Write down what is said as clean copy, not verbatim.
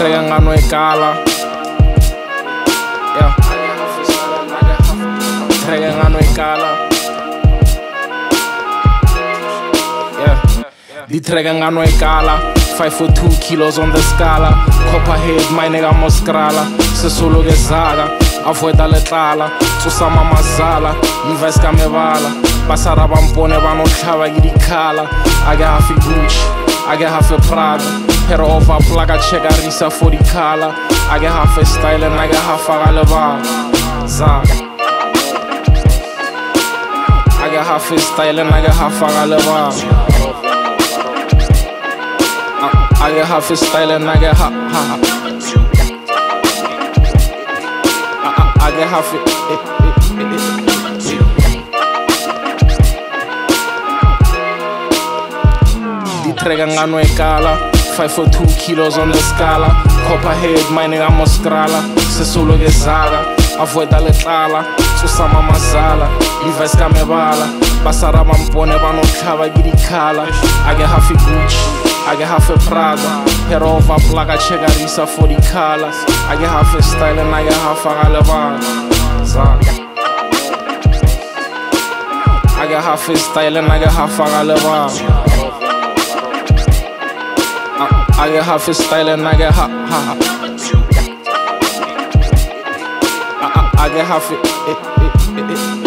Ditrega ngano ekala. Yeah. Ditrega ngano ekala. Yeah. Ditrega ngano ekala. 5 for 2 kilos on the scala. Copperhead, my nigga moskrala. Sesolo gezaga. Avoida letlala. Tsusama mazala. Invest kamebala. Basara bampone bano tlhaba ke dikhala. I get half a Gucci, I get half a Prada. Pero over plaga check a risa for the color. I get half a style and I get half a galeva. Zag. I get half a style and I get half a galeva. I get half a style and I get half. I get half it. Ditrega ngano ekala. 5 for 2 kilos on the scala. Copperhead, my nigga moskrala. Sesolo gezaga. Avoida letlala. Tsusama mazala. Invest kamebala. Basara bampone bano tlhaba ke dikhala. I get half a Gucci, I get half a Prada. Pero over plaga check a risa for the colors. I get half a style and I get half a galeva. I get half a style and I get half a galeva. I get half a style and I get I get half it.